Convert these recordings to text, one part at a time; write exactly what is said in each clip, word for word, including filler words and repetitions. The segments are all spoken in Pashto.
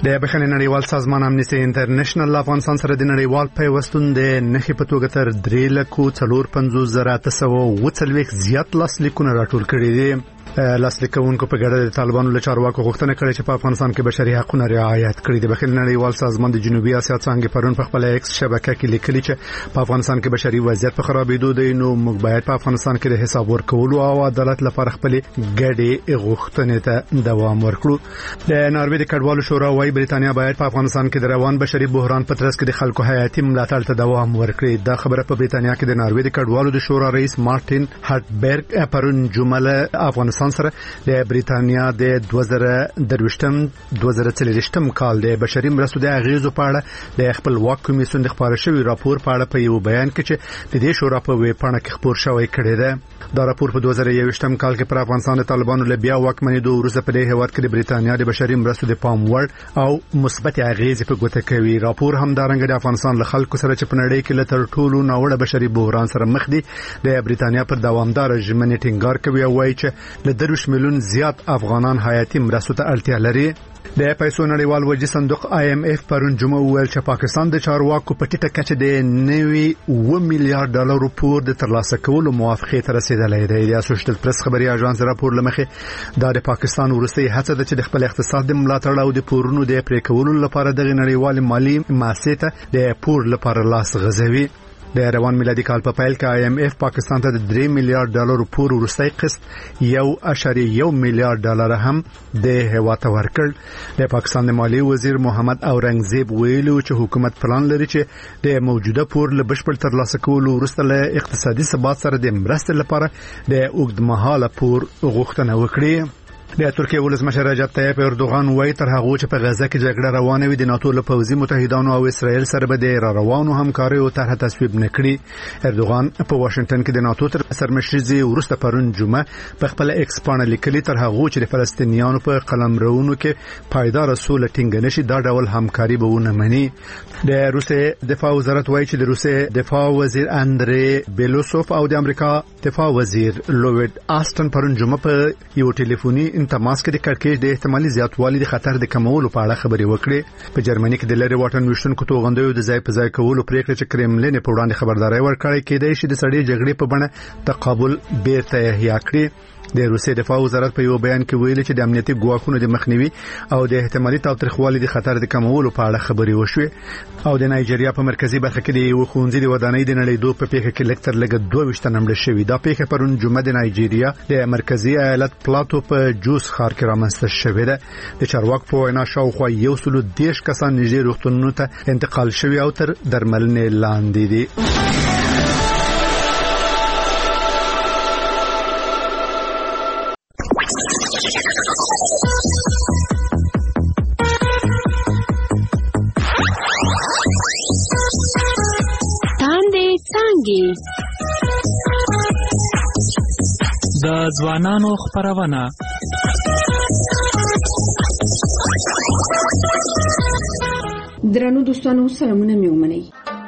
د بخښنې نړیوال سازمان امنیستي انټرنیشنل له افغانستان سره د نړیوال پیوستون د نښې په توګه تر درې لکو څلور پنځوس زره اته سوه اووه څلوېښت زیات لاسلیکونه راټول کړي دي. لاسلیکونکو په ګډه د طالبانو له چارواکو غوښتنه کړې چې په افغانستان کې بشري حقوقونه رعایت کړي. د بخښنې نړیوال سازمان د جنوبي اسیا څانګې پرون په خپل ایکس شبکه کې لیکلي چې په افغانستان کې بشري وضعیت په خرابېدو دی، نو موږ باید په افغانستان کې د حساب ورکولو او عدالت لپاره خپل ګډې غوښتنې ته دوام ورکړو. د ناروې د کډوالو شورا وايي بریتانیا باید په افغانستان کې د روان بشري بحران په ترڅ کې د خلکو حیاتي ملاتړ ته دوام ورکړي. دا خبره په بریتانیا کې د ناروې د کډوالو د شورا رئیس مارټین هارټبرګ پرون جمعه افغانستان سره د بریتانیا د دوه زره درویشتم دوه زره څلوېښتم کال د بشري مرستو د اغیزو په اړه د خپلواک کمیسیون د خبرو شوی راپور په اړه په یو بیان کې چې د دې شورا په ویب پاڼه کې خبر شوی کړی دی. دا راپور په دوه زره یوویشتم کال کې پر افغانستان د طالبانو له بیا واکمنېدو وروسته په دې هیواد کې د بریتانیا د بشري مرستو د پام وړ او مثبت اغیزې په ګوته کوي. راپور همدارنګه د افغانستان له خلکو سره چې په نړۍ کې له تر ټولو ناوړه بشري بحران سره مخ دي د بریتانیا پر دوامدار ژمنې ټینګار کوي او وایي چې له درویشت میلیون زیات افغانان حیاتي مرستو ته اړتیا لري. د پیسو نړیوال وجې صندوق آی ایم اف پرون جمعه ویل چې پاکستان د چارواکو په ټیټه کچه د نوي اوه میلیارډ ډالرو پور د ترلاسه کولو موافقې ته رسیدلی دی. د اسوشییټډ پریس خبري اژانس راپور لمخې دا د پاکستان وروستۍ هڅه ده چې د خپل اقتصاد د ملاتړ او د پورونو د پرې کولو لپاره د نړیوال مالی مؤسسې ته د پور لپاره لاس غځوي. د روان میلادي کال په پیل کې آی ایم اف پاکستان ته د درې میلیارډ ډالرو پور وروستۍ قسط یو اعشاریه یو میلیارډ ډالر هم د هیواد ته ورکړ. د پاکستان د مالی وزیر محمد اورنګزیب ویلو چې حکومت پلان لري چې د موجوده پور له بشپړ ترلاسه کولو وروسته له اقتصادي ثبات سره د مرستې لپاره د اوږدمهاله پور غوښتنه وکړي. د ترکیه ولسمشر رجب طیب اردوغان وايي تر هغه چې په غزه کې جګړه روانه وي د ناتو له پوځي متحدانو او اسرائیل سره به د روانو همکارۍ او طرح تصویب نکړي. اردوغان په واشنگټن کې د ناتو تر سرمشري ورسته پرون جمعه په خپل ایکس پاڼه لیکلي تر هغه چې د فلسطینیانو په قلمرونو کې پایدار سوله ټینګ نشي دا ډول همکاري به ونه مني. د روسیې دفاع وزارت وايي چې د روسیې دفاع وزیر اندری بیلوسوف او د امریکا دفاع وزیر لوید آستن پرون جمعه په یو ټلیفوني تماس کې د کړکېچ د احتمالي زیاتوالي د خطر د کمولو په اړه خبرې وکړې. په جرمني کې د لری واټن وشتونکو توغندیو د ځای په ځای کولو پریکړه چې کرملین په وړاندې خبرداري ورکړې کېدای شي د سړې جګړې په بڼه تقابل بیرته احیا کړي. د روسیې دفاع وزارت په یو بیان کې ویلي چې د امنیتي ګواښونو د مخنیوي او د احتمالي تاوتریخوالي د خطر د کمولو په اړه خبرې وشوې. او د نایجیریا په مرکزی برخه کې د یو ښوونځي د ودانۍ د نړیدو په پیښه کې لکتر لګ دوه ویشت نمړ شوی. دا پیښه پرون جمعه د نایجیریا د مرکزی ایالت پلاتو په جوس ښار کې رامنځته شوې ده. د چارواکو په وینا شاوخوا یو سل دېرش کسان نږدې روغتونونو ته انتقال شوي او تر درملنې لاندې دي. د ځوانانو خبرونه درنو دوستانو سلامونه مې ومنئ.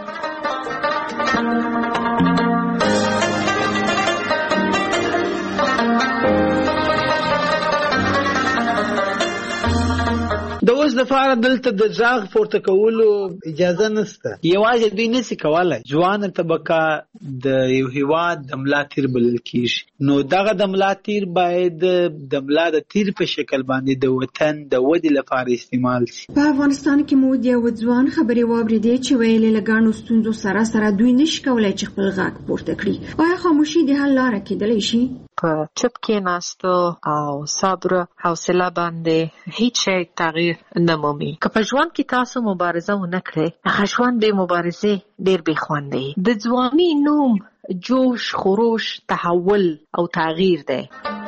د اوس د فار دلته د ځاغ پورته کولو اجازه نشته. یوازې دوی نشي کولای ځوان طبقه د یو هیواد د ملا تیر بلل کیږي. نو دغه د ملا تیر باید د ملا د تیر په شکل باندې د وطن د ودی لپاره استعمال شي. په افغانستان کې مو د یو ځوان خبرې واورېدې چې ویلې لګانو ستونزو سره سره دوی نشي کولای چې خپل غږ پورته کړي. آیا خاموشي د حل لاره کېدلی شي؟ په چپ کې ناستو او صبر حوصله باندې هیڅ شی تغییر نه مومي. که په ژوند کې تاسو مبارزه ونه کړئ هغه ژوند د مبارزې ډیر بې خوند دی. د ځواني نوم جوش خروش تحول او تغییر دی.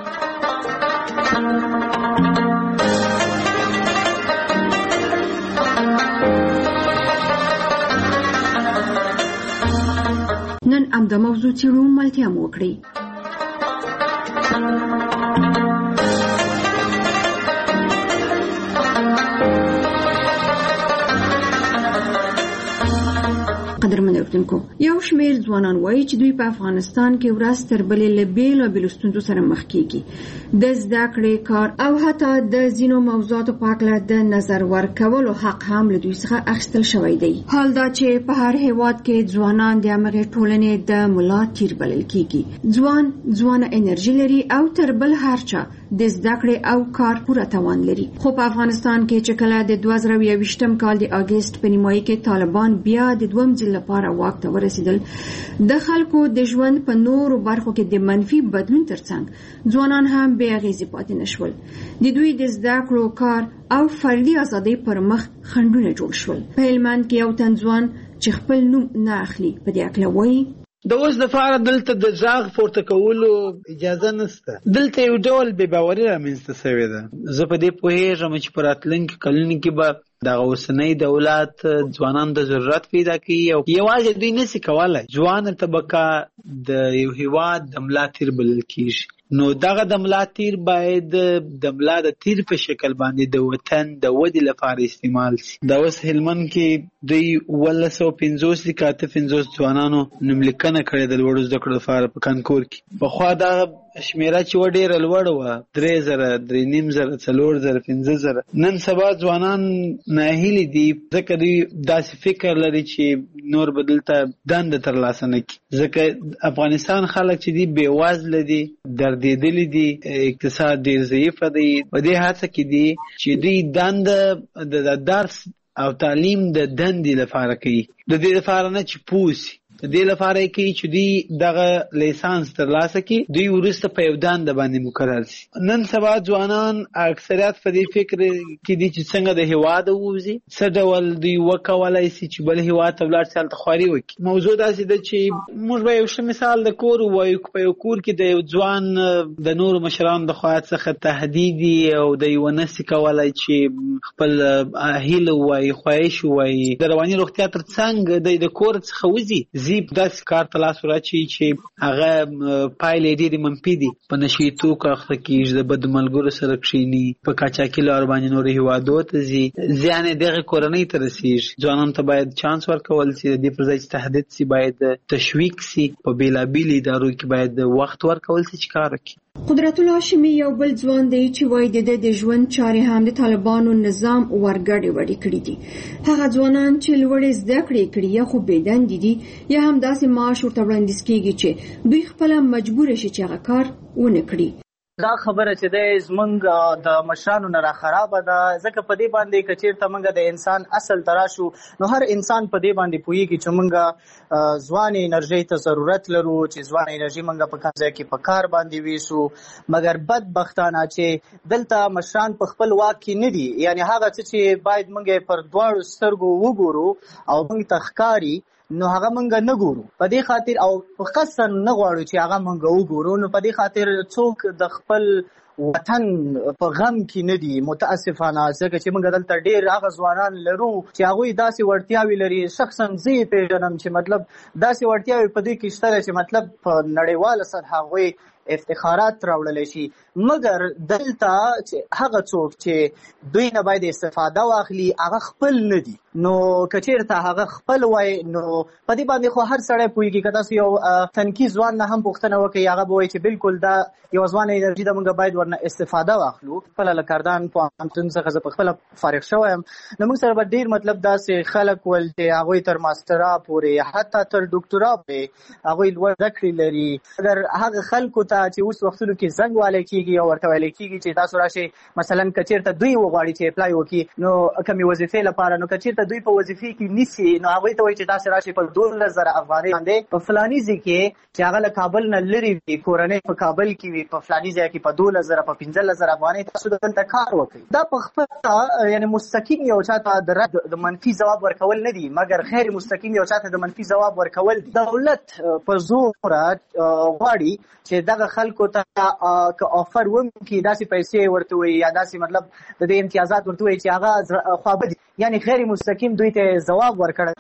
نن همدا موضوع څېړو ملتیا مو وکړئ. قدرمن قدرمنو اوریدونکو یو شمېر ځوانان وایي چې دوی په افغانستان کې ورځ تر بلې له بېلابېلو ستونزو سره مخ کېږي د زده کړې کار او حتی د ځینو موضوعاتو په هکله د نظر ورکولو حق هم له دوی څخه اخیستل شوی دی. حال دا چې په هر هیواد کې ځوانان د همغې ټولنې د ملا تیر بلل کېږي. ځوان ځوانه انرژي لري او تر بل هر چا د زده کړې او کار پوره توان لري. خو په افغانستان کې چې کله د دوه زره یوویشتم کال د اګست په نیمایي کې طالبان بیا د دویم ځل لپاره واک ته ورسېدل، د خلکو د ژوند په نورو برخو کې د منفي بدلون ترڅنګ ځوانان هم بې اغېزې پاتې نشول. د دوی د زده کړو، کار او فردي ازادۍ پر مخ خنډونه جوړ شول. په هلمند کې یو تن ځوان چې خپل نوم نه اخلي په دې هکله وایي د اوس لپاره دلته د ځاغ پورته کولو اجازه نشته. دلته یو ډول بې باوري رامنځته شوې ده. زه په دې پوهېږم چې په راتلونکي کلونو کې به دغه اوسنی دولت ځوانانو ته ضرورت پیدا کوي او یوازې دوی نشي کولی. ځوانه طبقه د یو هېواد د ملا تیر بلل کېږي. نو دغه د ملا تیر باید د ملا د تیر په شکل باندې د وطن د ودې لپاره استعمال شي. دا اوس هلمند کې دوی اوولس سوه پنځوس کې اته پنځوس ځوانانو نوملیکنه کړې د لوړو زده کړو لپاره په کانکور کې. پخوا دغه شمیره چې و ډېره لوړه وه، درې زره درې نیم زره څلور زره پنځه زره. نن سبا ځوانان ناهیلي دي ځکه دوی داسې فکر لري چې نور به دلته دنده ترلاسه نه کړي. ځکه افغانستان خلک چې دي بېوزله دي، دردېدلي دي، اقتصاد ډېر ضعیفه دی. په دې هڅه کې دي چې دوی دنده د درس او تعلیم د دندې لپاره کوي، د دې لپاره نه چې پوه سي. د دې لپاره یې کوي چې دوی دغه لیسانس ترلاسه کړي، دوی وروسته په یو دنده باندې مقرر سي. نن سبا ځوانان اکثریت په دې فکر کې دي چې څنګه د هېواده ووځي، څه ډول دوی وکولی سي چې بل هېواد ته ولاړ سي، هلته خواري وکړي. موضوع داسې ده چې موږ به یو ښه مثال د کور ووایو. په یو کور کې د یو ځوان د نورو مشرانو د خوا څخه تهدید او دی ونه سي کولی چې خپل هیله ووایي، خواهش ووایي، د رواني روغتیا تر څنګ دی د کور څخه وځي، زیب داسې کار ته لاس وراچوي چې هغه پایلې ډېرې منفي دي. په نشي توکو اخته کېږي، د بدو ملګرو سره کښېني، په قاچاقي لارو باندې نورو هېوادو ته ځي، زیان یې دغې کورنۍ ته رسېږي. ځوانانو ته باید چانس ورکول سي، د دې پر ځای چې تهدید سي باید تشویق سي. په بېلابېلو ادارو کې باید وخت ورکول سي چې کار وکړي. قدرت الله هاشمي یو بل ځوان دی چې وایي د د ژوند چارې هم د طالبانو نظام ورګډې وړې کړي دي. هغه ځوانان چې لوړې زده کړې کړي یا خو بېدندې دي یا هم داسې معاش ورته وړاندیز کېږي چې دوی خپله مجبوره شي چې هغه کار ونه کړي. دا خبره چې دی زمونږ د مشرانو نه را خرابه ده، ځکه په دې باندې که چېرته موږ د انسان اصل ته راشو نو هر انسان په دې باندې پوهېږي چې موږ ځوانې انرژۍ ته ضرورت لرو، چې ځوانه انرژي موږ په کوم ځای کې په کار باندې ویسو. مګر بدبختانه چې دلته مشران په خپل واک کې نه دي، یعنې هغه څه چې باید موږ پر دواړو سترګو وګورو او موږ ته ښکاري نو هغه مونږ نه ګورو. په دې خاطر او په قصد نه غواړو چې هغه مونږ وګورو. نو په دې خاطر څوک د خپل وطن په غم کې نه دي متاسفانه، ځکه چې موږ دلته ډېر هغه ځوانان لرو چې هغوی داسې وړتیاوې لري. شخصا زه یې پېژنم چې مطلب داسې وړتیاوې په دې کې شته چې مطلب په نړیواله سطحه هغوی افتخارات راوړلی شي. مګر دلته چې هغه څوک چې دوی نه باید استفاده واخلي هغه خپل نه دي. نو که چېرته هغه خپل وای نو په دې باندې خو هر سړی پوهېږي. که تاسو یو تنکي ځوان نه هم پوښتنه وکړئ هغه به وایي چې بالکل دا یو ځوانه انرژي ده، موږ باید ورنه استفاده واخلو. خپله له کردان پوهنتون څخه زه پخپله فارغ شوی یم. نو موږ سره به ډېر مطلب داسې خلک ول چې هغوی تر ماسټرا پورې حتی تر ډاکټرا پورې هغوی لوړ زده کړې لري. اگر هغه خلکو ته چې اوس وختونو کې زنګ والی کېږي او ورته ویلی کېږي چې تاسو راشئ مثلا که چېرته دوی وغواړي چې اپلای وکړي نو کومې وظیفې لپاره، نو که چېرته دوی په وظیفې کې نیسي نو هغوی ته وایي چې تاسې راشئ په دولس زره افغانۍ باندې په فلاني ځای کې چې هغه له کابل نه لرې وي، کورنۍ په کابل کې وي، په فلاني ځای کې په دولس زره په پنځلس زره افغانۍ تاسو دلته کار وکړئ. دا په خپله یعنې مستقیم یو چا ته د رد د منفي ځواب ورکول نه دي، مګر غیر مستقیم یو چا ته د منفي ځواب ورکول دي. دولت په زوره غواړي چې دغه خلکو ته که آفر وکړي داسې پیسې ورته وایي یا داسې مطلب د دې امتیازات ورته وایي چې هغه خوابه دي، یعنې غیر مستقیم دوی ته ځواب ورکړی.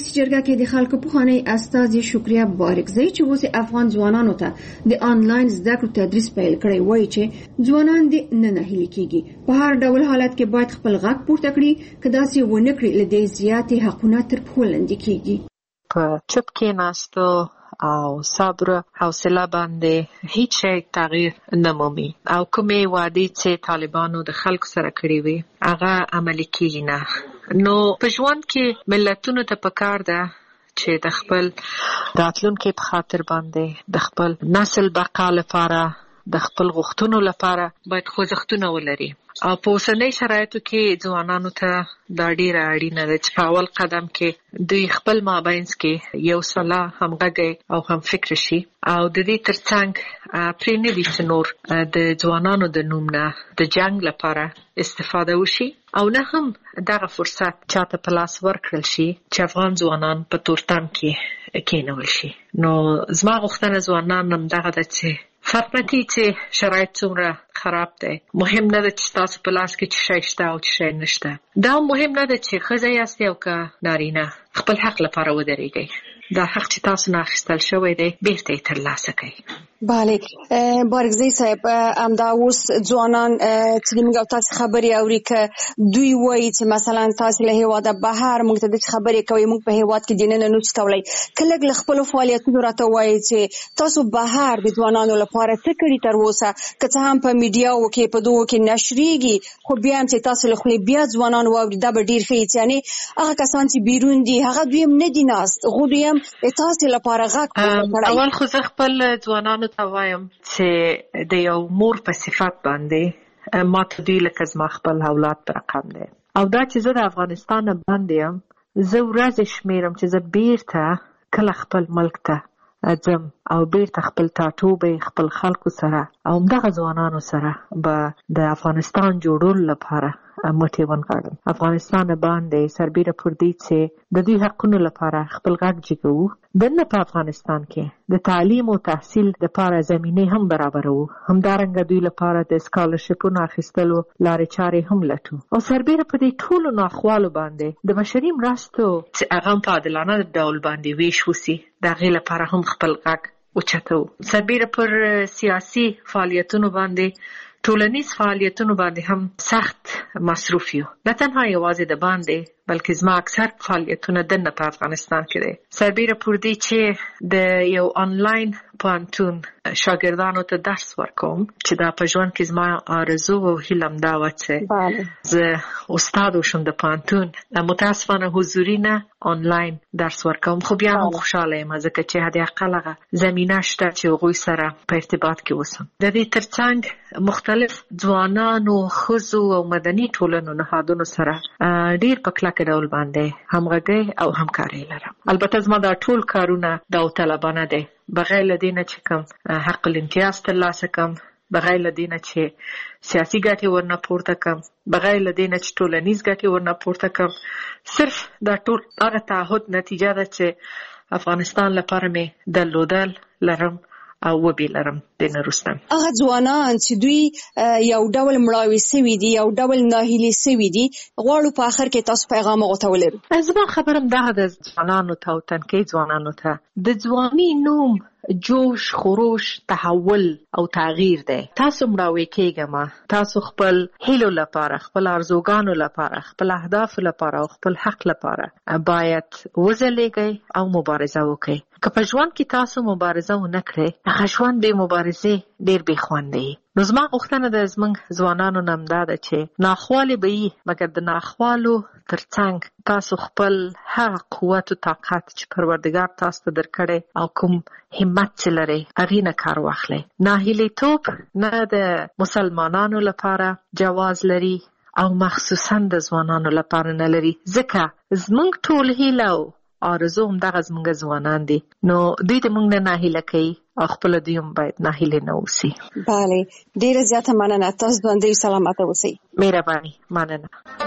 ولسی جرګه کې د خلکو پخوانی استازي شکریا بارکزی چې اوس افغان ځوانانو ته د آنلاین زده کړو تدریس پیل کړی وایي چې ځوانان د نه نهیلي کیږي په هر ډول حالت کې باید خپل غږ پورته کړي که داسې ونه کړي له دې زیاتې حقونه تر پښو لاندې کیږي. په چوپ کېناستو او صبر حوصله باندې هیڅ شی تغییر نه مومي او کومې وعدې چې طالبانو د خلکو سره کړې وي هغه عملي کیږي نه. نو په ژوند کې ملتونو ته پکار ده چې د خپل راتلونکي په خاطر باندې د خپل نسل بقا لپاره د خپل غوښتنو لپاره باید خوځښتونه ولري او په اوسنۍ شرایطو کې ځوانانو ته دا ډیره اړینه ده چې په اول قدم کې دوی خپل مابینځ کې یو سلا همغږی او هم فکر شي او د دې ترڅنګ پرې نه دي چې نور د ځوانانو د نوم نه د جنگ لپاره استفاده وشي او نه هم دغه فرصت چاته په لاس ورکړل شي چې افغان ځوانان په تورتم کې کېنول شي. نو زما غوښتنه ځوانان هم دغه ده چې فرق نه کوي چې شرایط څومره خراب دی، مهم نه ده چې تاسو په لاس کې څه شی شته او څه شی نشته. دا مهم نه ده چې ښځه یاست او که نارینه خپل حق لپاره ودرېږئ. دا حق چې تاسو نه اخیستل شوی دی بیرته یې ترلاسه کړئ. بله بارکزی صاحب، همدا اوس ځوانان چې موږ او تاسو خبرې اوري که دوی وایي چې مثلا تاسو له هېواده بهر موږ ته د خبرې کوي موږ په هېواد کې دننه نشو کولی، که لږ له خپلو فعالیتونو راته وایي چې تاسو بهر د ځوانانو لپاره څه کړي تر اوسه، که څه هم په میډیاو کې په دغو کې نشریږي خو بیا هم چې تاسو له خولې بیا ځوانان واوري دا به ډېر ښه وي. یعنې هغه کسان چې بیرون دي هغه دوی هم نه دي ناست، خو دوی هم د تاسو لپاره غږ پورته کړی. اول خو زه خپل ځوانانو ته وایم چې د یو مور په صفت باندې ما ته دوی لکه زما خپل اولاد په رقم دی او دا چې زه د افغانستان باندې یم زه ورځې شمیرم چې زه بیرته کله خپل ملک ته ځم او بیرته خپل ټاټوبې خپل خلکو سره او همدغه ځوانانو سره به د افغانستان جوړولو لپاره مټې ونغاړم. افغانستان باندې سربیره پر دې چې د دوی حقونو لپاره خپل غږ جګوو، دننه په افغانستان کې د تعلیم او تحصیل لپاره زمینې هم برابروو، همدارنګه دوی لپاره د سکالرشپونو اخیستلو لارې چارې هم لټو او سربیره په دې ټولو ناخوالو باندې د بشري مرستو چې هغه په عادلانه ډول باندې ویش وسي د هغې لپاره هم خپل غږ اوچتو. سربیره پر سیاسي فعالیتونو باندې ټولنیز فعالیتونو باندې هم سخت مصروف یو، نه تنها یوازې د باندې بلکې زما اکثر فعالیتونه دننه په افغانستان کې دی. سربیره پر دې چې د یو آنلاین پوهنتون شاګردانو ته درس ورکوم چې دا په ژوند کې زما آرزو او هیله همدا وه چې زه استاد وشم د پوهنتون. متاسفانه حضوري نه آنلاین درس ورکوم، خو بیا هم خوشحاله یم ځکه چې حداقل هغه زمینه شته چې هغوی سره په ارتباط کې اوسم. د دې ترڅنګ مختلف ځوانانو، ښځو او مدني ټولنو نهادونو سره ډېر په کلکه ډول باندې همغږۍ او همکاري لرم. البته زما دا ټول کارونه داوطلبانه دی، بغیر له دې نه چې کوم حق الامتیاز ترلاسه کړم، بغیر له دې نه چې سیاسي ګټې ورنه پورته کړم، بغیر له دې نه چې ټولنیز ګټې ورنه پورته کړم. صرف دا ټول هغه تعهد نتیجه ده چې افغانستان لپاره مې درلودل لرم او وبې لرم د نه وروسته. هغه ځوانان چې دوی یو ډول مړاوي سوي دي، یو ډول ناهیلي سوي دي، غواړو په آخر کې تاسو پیغام هغو ته ولرو. زما خبره همدغه د ځوانانو ته او تنکۍ ځوانانو ته د ځواني نوم جوش، خروش، تحول او تغییر دی. تاسو مړاوي کېږئ، تاسو خپل هیلو لپاره، خپل ارزوګانو لپاره، خپل اهدافو لپاره او خپل حق لپاره باید وځلېږئ او مبارزه وکړئ. که په ژوند کې تاسو مبارزه ونه کړئ هغه ژوند بې مبارزې ډېر بې خونده وي. نو زما غوښتنه د زموږ ځوانانو نه همدا ده چې ناخوالې به وي مګر د ناخوالو ترڅنګ تاسو خپل هغه قوت او طاقت چې پروردګار تاسو ته درکړی او کوم همت چې لرئ هغې نه کار واخلئ. ناهیلیتوب نه د مسلمانانو لپاره جواز لري او مخصوصا د ځوانانو لپاره نه لري، ځکه زموږ ټول هیله او آرزو همدغه زموږ ځوانان دي. نو دوی د موږ نه ناهیله کوي او خپله دوی هم باید ناهیلې نه اوسي. بله، ډېره زیاته مننه. تاسو ژوندۍ سلامته اوسئ. مهرباني، مننه.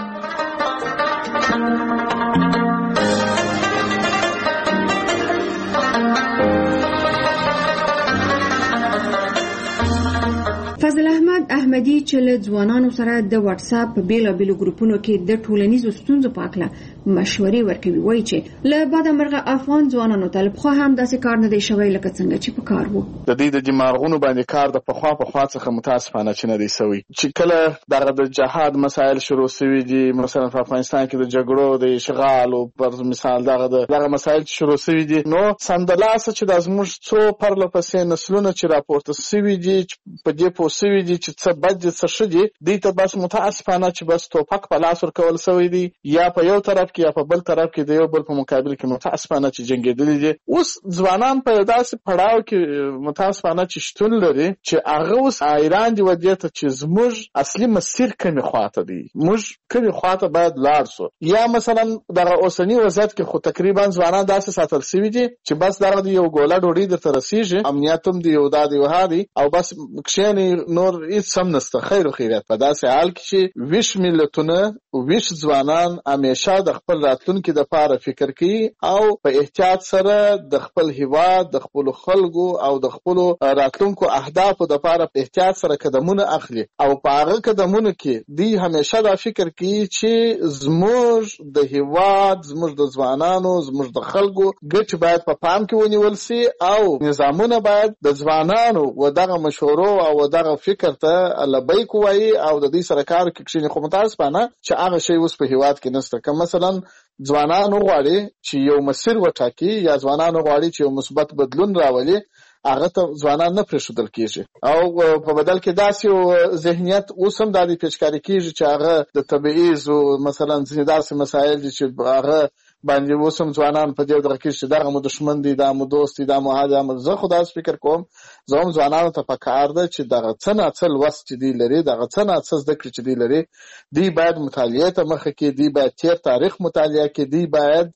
فضل احمد احمدي چې له ځوانانو سره د واتس اپ په بیلابیلو ګروپونو کې د ټولنیزو ستونزو په اړه مشورې ورکوي. وایي چې له بعد مرغه افغان ځوانانو ته خو هم داسې کار نه دی شوی لکه څنګه چې په کار وو. د دې د دماغونو باندې کار د پخوا په خوا څخه متاسفانه چې نه دی سوی. چې کله دغه د جهاد مسایل شروع شوي دي، مثلا په افغانستان کې د جګړو د اشغال او پر مثال دغه دغه مسایل شروع شوي دي، نو سندلاسه چې د زموږ څو پرله پسې نسلونه چې راپورته شوي دي په دې پوه شوي دي چې څه بد دي څه ښه دي، دوی ته بس متاسفانه چې بس توپک په لاس ورکول شوی دی، یا په یو طرف کې یا په بل طرف کې د یو بل په مقابل کې متاسفانه چې جنګېدلي دي. اوس ځوانان په داسې پړاو کې متاسفانه چې شتون لري چې هغه اوس ایران دی ودې ته چې زموږ اصلي مسیر کومې خواته دی، موږ کومې خواته باید لاړ شو. یا مثلا دغه اوسني وضعیت کې خو تقریبا ځوانان داسې ساتل شوي دي چې بس دغه د یو ګوله ډوډۍ درته رسېږي، امنیت هم دی یو دا دی وها دی او بس کښېنې نور هېڅ هم نشته، خیر و خیریت. په داسې حال کې چې ویش ملتونه ویش ځوانان همیشه د خپل راتلونکي دپاره فکر کوي او په احتیاط سره د خپل هیواد د خپلو خلکو او د خپلو راتلونکو اهدافو دپاره په احتیاط سره قدمونه اخلي او په هغه قدمونو کې دوی همیشه دا فکر کوي چې زموږ د هیواد زموږ د ځوانانو زموږ د خلکو ګټې باید په پام کې ونیول سي او نظامونه باید د ځوانانو و دغه مشورو او دغه فکر ته لبیک وایي او د دې سره کار کوي. خو متاسفانه چې هغه شی اوس په هیواد کې نشته. که مثلا ځوانان غواړي چې یو مسیر وټاکي یا ځوانان غواړي چې یو مثبت بدلون راولي، هغه ته ځوانان نه پرېښودل کېږي او په بدل کې داسې یو ذهنیت اوس هم دا د پیچکاري کېږي چې هغه د تبعیض او مثلا ځینې داسې مسایل دي چې هغه باندې اوس هم ځوانان په دې دغه کې چې دغه مو دښمن دی، دا مو دوست دی، دا مو هغه دی. زه خو داسې فکر کوم زه هم ځوانانو ته پکار ده چې دغه څه ناڅه لوست چې دوی لري، دغه څه ناڅه زده کړې چې دوی لري، دوی باید مطالعې ته مخه کړي، دوی باید تېر تاریخ مطالعه کړي، دوی باید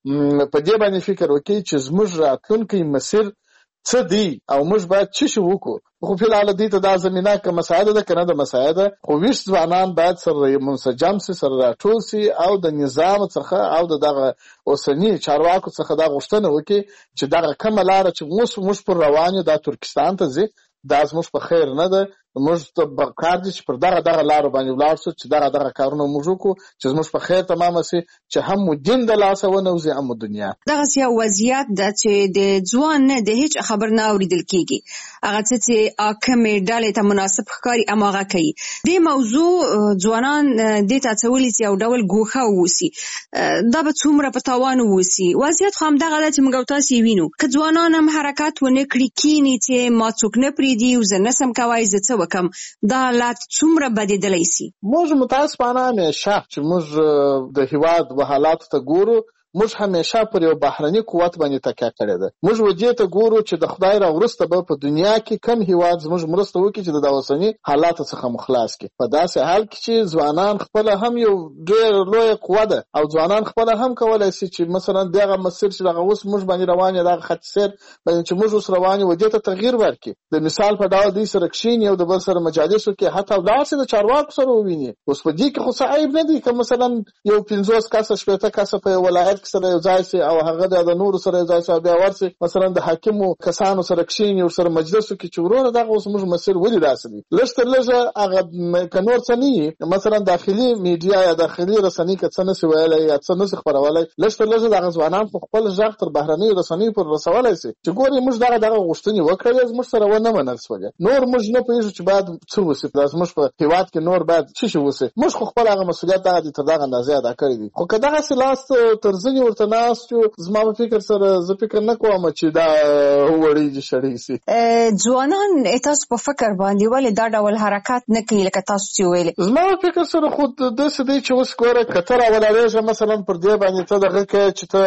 په دې باندې فکر وکړي چې زموږ راتلونکی مسیر څه دی او موږ باید څه شی وکړو. خو فی الحال دوی ته دا زمینه که مساعده ده که نه ده مساعده، خو ویش ځوانان باید سره منسجم سي، سره راټول سي او د نظام څخه او د دغه اوسني چارواکو څخه دا غوښتنه وکړي چې دغه کومه لاره چې موږ موږ پر روان یو دا ترکستان ته ځي، دا زموږ په خیر نه ده. موږ ته پکار دي چې پر دغه دغه لارو باندې ولاړ شو چې دغه دغه کارونه موږ وکړو چې زموږ په خیر تمامه سي، چې هم مو دین د لاسه ونوځي هم مو دنیا. دغسې یو وضعیت ده چې د ځوان نه د هیڅ خبر نه اورېدل کېږي، هغه څه چې حاکمې ډلې ته مناسب ښکاري هماغه کوي. دې موضوع ځوانان دې ته هڅولي چې یو ډول ګوښه واوسي، دا به څومره په تاوان واوسي. وضعیت خو همدغه ده چې موږ او تاسې وینو. که ځوانان هم حرکت ونه کړي، کیني چې ما څوک نه پرېږدي او زه نسم کوی زه څه وکم، دا حالات څومره بدېدلی سي. موږ متاسفانه همیشه چې موږ د هیواد و حالاتو ته ګورو، موږ همیشه پر یو بهرني قوت باندې تکیه کړې ده. موږ وجې ته ګورو چې د خدای را وروسته به په دنیا کې کم هیواد زموږ مرسته وکړي چې د اوسني حالاتو څخه مخلاص کړي. په داسې حال کې چې ځوانان خپله هم یو ډېر لویه قوه ده او ځوانان خپله هم کولی شي چې مثلا دغه مسیر چې دغه اوس موږ باندې روان یو دغه خط سیر باندې چې موږ اوس روان یو دې ته تغییر ورکړي. د مثال په ډول دوی سره کښېني او د بل سره مجالس وکړي، حتی ولاړ شي د چارواکو سره وویني. اوس په دې کې خو څه عیب نه دی که مثلا یو پنځوس کسه شپېته کسه په یو ولایت سره یو ځای سي او هغه د نورو سره یو ځای سي بیا ورسي مثلا د حاکمو کسانو سره کښېني او سره مجلس وکړي چې وروره دغه اوس موږ مسیر ولې داسې دی. لږ تر لږه هغه که نور څه نه وي، مثلا داخلي میډیا یا داخلي رسنۍ که څه نسي ویلی یا څه نسي خپرولی، لږ تر لږه دغه ځوانان خو خپل غږ تر بهرنیو رسنیو پر رسولی سي چې ګورې موږ دغه دغه غوښتنې وکړلې، زموږ سره ونه منل شولې، نور موږ نه پوهېږو چې باید څه وسي، دا زموږ په هېواد کې نور باید څه شي وسي. موږ خو خپل هغه مسؤلیت دغه دي تر دغه اندازې ادا کړی دي. خو که دغسې لاس تر زنې ورته ناست یو، زما په فکر سره زه فکر نه کوم چې دا وړېږي شړی سي. ځوانان تاسو په فکر باندې ولې دا ډول حرکات نه کوي لکه تاسو چې ویلې؟ زما په فکر سره خو داسې دی چې اوس ګوره که ته راولاړېږه مثلا پر دې باندې ته دغه کوې چې ته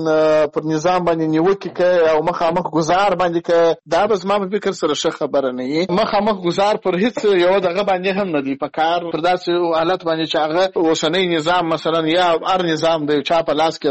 پر نظام باندې نیوکې کوې او مخامخ ګزار باندې کوې، دا به زما په فکر سره ښه خبره نه وي. مخامخ ګزار پر هېڅ یوه دغه باندې هم نه دی پکار، پر داسې حالت باندې چې هغه اوسنی نظام مثلا یا هر نظام د یو چا په لاس کې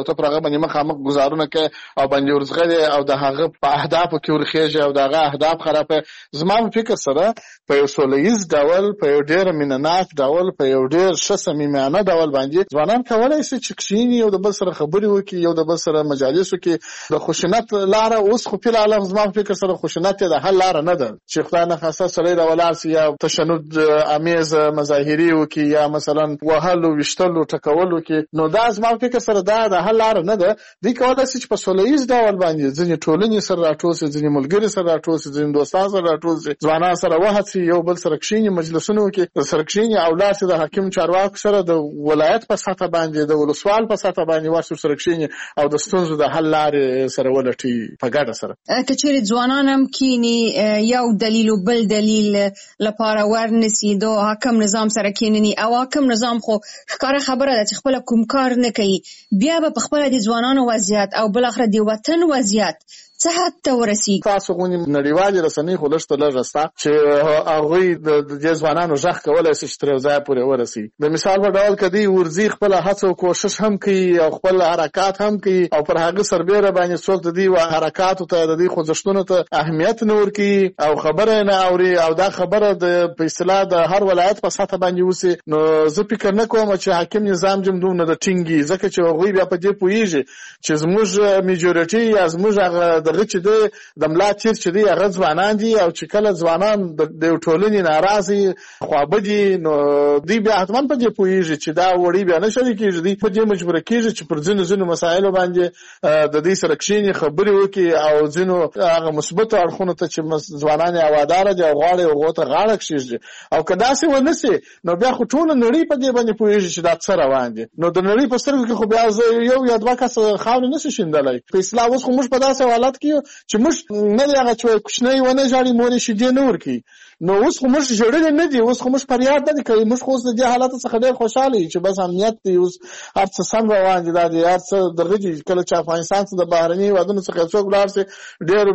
او ته پرغه باندې مخامخ گزارونه کوي او باندې ورزغلي او د هغه په اهدافو کې ورخېږي او دغه اهداف خرابه. زما په فکر سره په یو سولهییز ډول په یو ډېر مینناک ډول په یو ډېر ښه صمیمانه ډول باندې ځوانان کولای شي چې کښیني او د بل سره خبرې وکړي، یو د بل سره مجالس وکړي. د خشونت لاره اوس خو په عالم زما په فکر سره خشونت د حل لاره نه ده چې خدای نه خاصه سړی راولاړ شي یا تشنج امیز مظاهري وکړي یا مثلا وهلو وشتلو ټکولو کې. نو دا زما په فکر سره دا د حل لاره نه ده. دوی کولای شي چې په سولهییز ډول باندې ځینې ټولنې سره راټول شي، ځینې ملګري سره راټول شي، ځینې دوستان سره راټول شي، ځوانان سره وهڅي، یو بل سره کښیني، مجلسونه وکړي، سره کښیني او لاړ شي د حاکم چارواکو سره د ولایت په سطح باندې د ولسوال په سطح باندې ورسره سره کښیني او د ستونزو د حل لارې سره ولټي په ګډه سره. که چیرې ځوانان هم کینی یو دلیل او بل دلیل لپاره ورنسي د حاکم نظام سره کینني او حاکم نظام خو ښکاره خبره ده چې خپل کوم کار نه کوي، بیا به په خپل د ځوانانو وضعیت او بل اخر د وطن وضعیت څه حد ته ورسیږي. تاسو غونې نړیوالې رسنۍ خو لږ ته لږ شته چې هغوی د دې ځوانانو غږ کولی شي چې تر یو ځایه پورې ورسي. د مثال په ډول که دوی ورځي خپله هڅه او کوشش هم کوي او خپل حرکات هم کوي او پر هغه سربیره باندې څوک د دوی حرکاتو ته د دوی خوځښتونو ته اهمیت نه ورکوي او خبره نه اوري او دا خبره د په اصطلاح د هر ولایت په سطح باندې وسي، نو زه فکر نه کوم چې حاکم نظام جم دومره د ټینګي، ځکه چې هغوی بیا په دې پوهېږي چې زموږ میجورټي یا زموږ هغه دغه چې دی د ملا تیر چې دی هغه ځوانان دي او چې کله ځوانان د ټولنې ناراضي خوابدي نو دوی بیا حتما په دې پوهېږي چې دا وړي بیا نه شریکېږي، دوی په دې مجبوره کېږي چې پر ځینو ځینو مسایلو باندې د دوی سره کښېني، خبرې وکړي او ځینو هغه مثبتو اړخونو ته چې ځوانان یې هواداره دي او غواړي هغو ته غاړه کښېږدي. او که داسې ونه سي نو بیا خو ټوله نړۍ په دې باندې پوهېږي چې دا څه روان دي. نو د نړۍ په سترګو کې خو بیا یو یا دوه کسه خاورې نه شي شیندلی. په اصطلاح اوس خو موږ په داسې حالت کې چې موږ نه دی هغه چې کوچنی ونه ژاړي مور یې شیدې نه ورکوي. نو اوس خو موږ ژړلې نه دي، اوس خو موږ فریاد نه دی کوي، موږ خو اوس د دې حالت څخه ډېر خوشحاله یو چې بس امنیت دی، اوس هر څه سم روان دي، دا دی هر څه دغه دي. کله چې افغانستان ته د بهرني هېوادونو څخه څوک ولاړ شي ډېر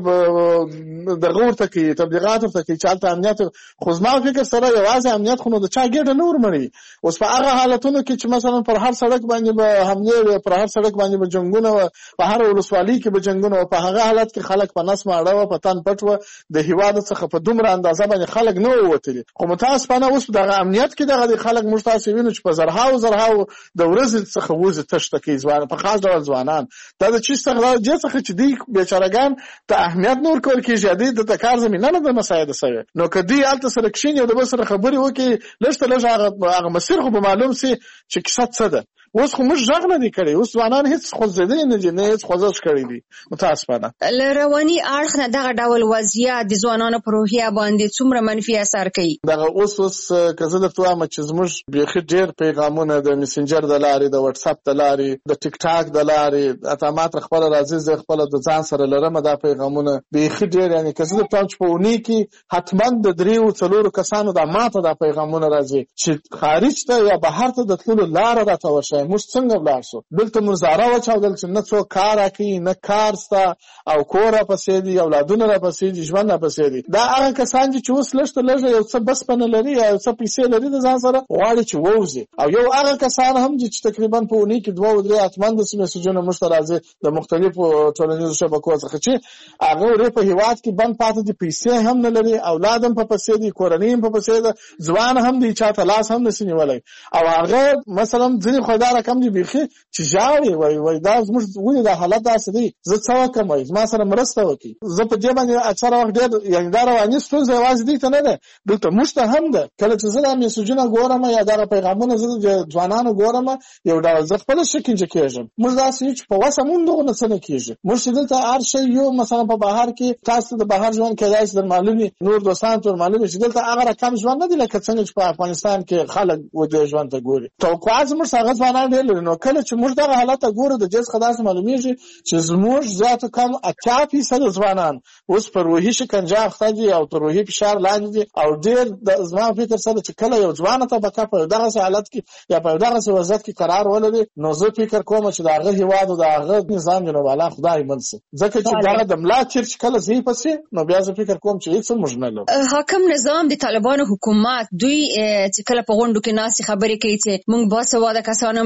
دغه ورته کوي، تبلیغات ورته کوي چې هلته امنیت. خو زما فکر سره یوازې امنیت خو نو د چا ګېډه نه ورمړي. اوس په هغه حالتونو کې چې مثلا پر هر سړک باندې به حملې وي، پر هر سړک باندې به جنګونه وه، په هر ولسوالۍ کې به جنګونه وه، په هغه حالت کې خلک په نس ماړه وه، په تن پټ وه، د هېواد څخه په دومره اندازه باندې خلک نه ووتلي. خو متاسفانه اوس دغه امنیت کې دغه خلک موږ تاسې وینو چې په زرهاو زرهاو د ورځې څخه وځي تشته کوي ځوان، په خاص ډول ځوانان. دا د چی څخه دې څخه چې دوی بیچارهګان ته اهمیت نه ورکول کېږي، دوی د کار زمینه نه ده مساعده شوې. نو که دوی هلته سره کښېني او د بل سره خبرې وکړي، لږ ته لږ هغه مسیر خو به معلوم سي چې کیسه څه ده. اوس خو موږ غږ نه دی کړی، اوس ځوانان هېڅ خوځېدلي نه دي، نه هېڅ خوځښت کړی دی. متاسفانه له رواني اړخ نه دغه ډول وضعیت د ځوانانو په روحیه باندې څومره منفي اثر کوي؟ دغه اوس اوس که زه درته وایم چې زموږ بیخي ډېر پیغامونه د میسنجر د لارې، د وټساپ د لارې، د ټیک ټاک د لارې، حتی ما ته خپله راځي، زه خپله د ځان سره لرم دا پیغامونه بیخي ډېر. یعنې که زه درته وایم چې په اونۍ کې حتما د دریو څلورو کسانو دا ما ته دا پیغامونه راځي چې خارج ته یا بهر ته د تللو لاره راته وښایي، موږ څنګه ولاړ شو. دلته موږ زاره وچاودل چې نه څوک کار راکوي، نه کار شته او کور راپسې دي، اولادونه راپسې دي، ژوند راپسې دي. دا هغه کسان دي چې اوس لږ ته لږه یو څه بسپنه لري یا یو څه پیسې لري د ځان سره، غواړي چې ووځي. او یو هغه کسان هم دي چې تقریبا په اونۍ کې دوه او درې حتما داسې میسجونه موږ ته راځي د مختلفو ټولنیزو شبکو څخه چې هغه ورې په هېواد کې بند پاتې دي، پیسې هم نه لري، اولاد هم په پسې دي، کورنۍ هم په پسې ده، ځوان هم دی، چا ته لاس هم نشي نیولی. او هغه مثلا ځینې خو دا رقم دي بیخي چې ژاړي، وایي وایي دا زموږ ولې دا حالت داسې دی، زه څه وکړم، وایي زما سره مرسته وکړي. زه په دې باندې اکثره وخت ډېر یعنې دا رواني ستونزه یوازې دوی ته نه ده، دلته موږ ته هم ده. کله چې زه دا میسجونه ګورم یا دغه پیغامونه زه د ځوانانو ګورم، یو ډول زه خپله شکنجه کېږم. موږ داسې یو چې په وسه مونږ دغونه څه نه کېږي. موږ چې دلته هر شی یو مثلا په بهر کې تاسو د بهر ژوند کېدای شي در معلوم وي، نور دوستانو ته معلوم وي چې دلته هغه رقم ژوند نه دی لکه څنګه چې په افغانستان کې خلک و دې ژوند ته ګوري. توقعات زموږ هغه ځوانان ډېر لري. نو کله چې موږ دغه حالت ته ګورو د دې څخه داسې معلومېږي چې زموږ زیات کم اتیا فیصده ځوانان اوس په روحي شکنجه اخته دي او تر روحي فشار لاندې دي. او ډېر د زما فکر سره چې کله یو ځوانه طبقه په دغسې حالت کې یا په دغسې وضعیت کې قرار ولري، نو زه فکر کوم چې د هغه هېواد او د هغه نظام جنوب اعلی خدای من سي، ځکه چې دغه د ملا تیر چې کله ضعیف شي نو بیا زه فکر کوم چې هېڅ موږ نه لرو. حاکم نظام د طالبانو حکومت دوی چې کله په غونډو کې ناستې خبرې کوي چې موږ باسواده کسان هم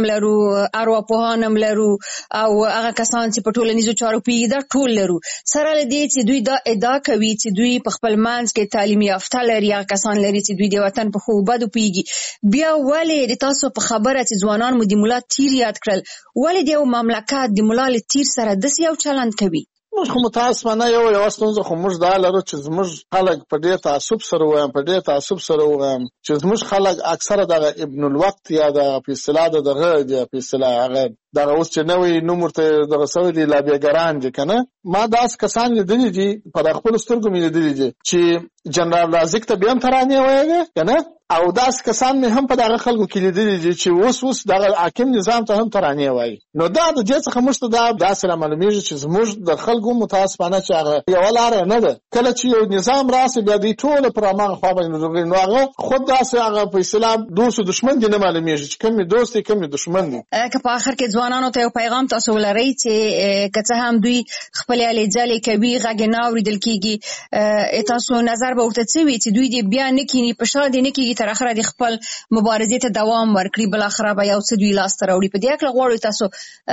هم لرو، ارواپوهان هم لرو او هغه کسان چې په ټولنیزو چارو پیږي دا ټول لرو. سره لدی چې دوی دا ادعا کوي چې دوی په خپل منځ کې تعلیمي یافته لري، هغه کسان لري چې دوی د وطن په خو بدو پیږي. بیا ولې د تاسو په خبره چې ځوانان مو د مولا تیر یاد کړل، ولې د یو مملکت د مولا تیر سره داسې یو چلند کوي؟ موږ خو متاسفانه یو یو ستونزه خو موږ دا لرو چې زموږ خلک په ډېر تعصب سره وایم په ډېر تعصب سره وایم چې زموږ خلک اکثره دغه ابن الوقت یا د په اصطلاح دغه د په اصطلاح هغه دغه اوس چې نوې نوم ورته دغه سوي دي لابیګران دي کنه. ما داس کسان لیدلي دي په خپل سترګو مې لیدلي دي چې جنرال رازق ته بیا هم ترانې وایي کنه، او داس کسان مې هم په دغه خلکو کې لیدلي دي چې اوس اوس دغه حاکم نظام ته هم ترانې وایي. نو دا د دې څخه موږ ته دا داسې معلومیږي چې زموږ د خلکو متاسفانه چې هغه یو لاره نه ده. کله چې یو نظام راسي بیا دوی ټول پر هغه خوا باندې نو هغه خود داسې هغه په اصطلاح دوست او دشمن دي نه معلومیږي چې کوم دوست دي کوم دشمن دي. که په اخر کې ځوانانو ته یو پیغام تاسو ولرئ چې که څه هم دوی خپل علي ځلې کوي غږ نه اورېدل کېږي، تاسو نظر به ورته څه وي چې دوی دې بیا نه کینی په شا دې نه کېږي تر اخره د خپل مبارزې ته دوام ورکړي، بل اخره به یو څه دوی لاس ته راوړي؟ په دې اړه غواړو تاسو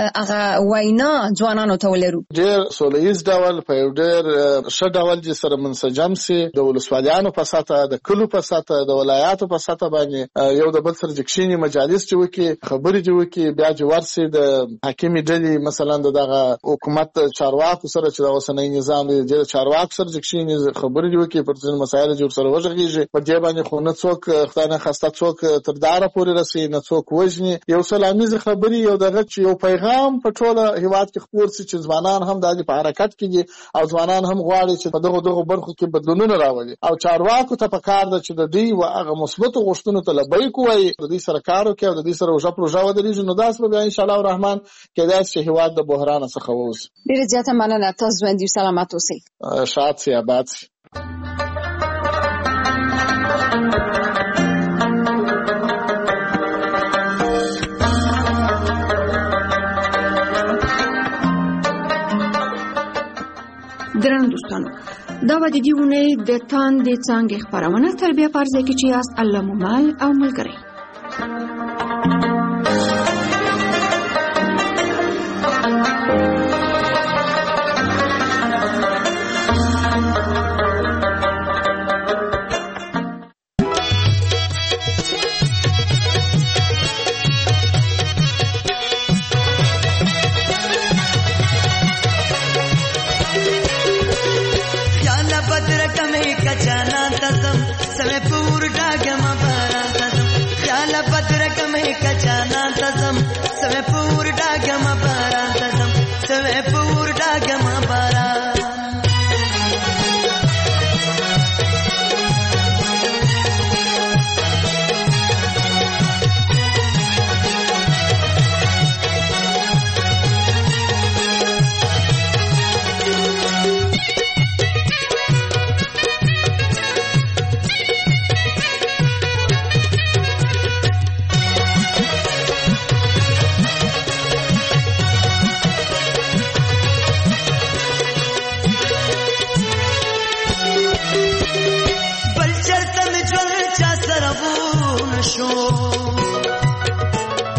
هغه وینا ځوانانو ته ولرو. ډېر سوله ییز ډول په یو ډېر ښه ډول چې سره منسجم سي د ولسوالیانو په سطحه د کلو په سطحه د ولایاتو په سطحه باندې یو د بل سره د کښینې مجالس چې وکړي خبرې دې وکړي بیا چې ورسي د حاکمي ډلې مثلا دغه حکومت چارواکو سره چې د اوسنۍ نظام د چارواکو سره چې کښینې خبرې دې وکړي پر ځینو مسایلو چې ورسره وغږېږي. په دې باندې خو نه څوک خدای نه خواسته څوک تر داره پورې رسي نه څوک وژني. یو سلاميزه خبرې یو دغه چې یو پیغام په ټوله هیواد کې خپور سي چې ځوانان هم د په حرکت کې دي او ځوانان هم غواړي چې په دغه دغه برخو کې بدلونونه راولي او چارواکو ته پکار ده چې د دې او هغه مثبت غوښتنو ته لبیک وایي، د دې سره کار وکړي او د دې سره وجه پروژه ودرېږي. نو داس به ان شاء الله الرحمن کېدای شي هیواد د بحران څخه ووځي. ډېر زیاته مننه، تاسو ژوندي سلامات اوسئ. شاد سي آباد سي. درنو دوستانو، دا و د دې ونې د تاندې څانګې خپرونه تر بیا فرض کې چې یاست الله مو مل او ملګری.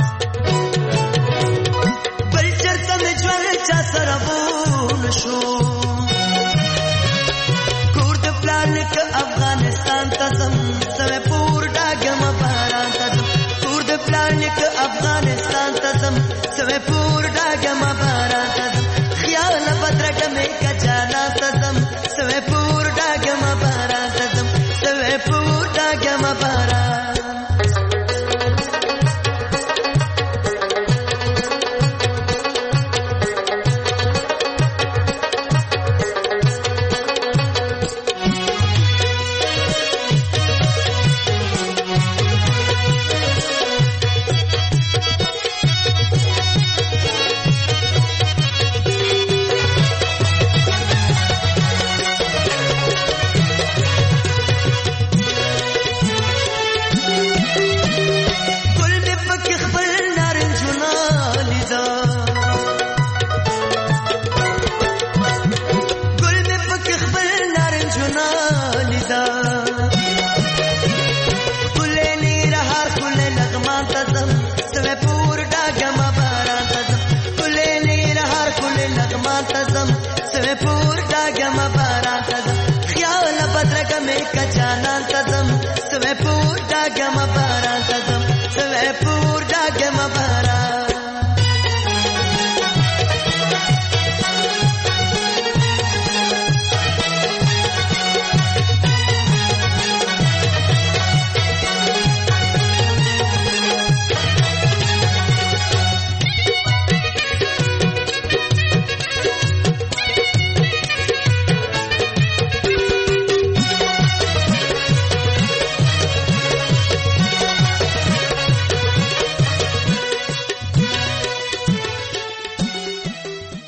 بل چرته مې ژوند چا سره وو نشو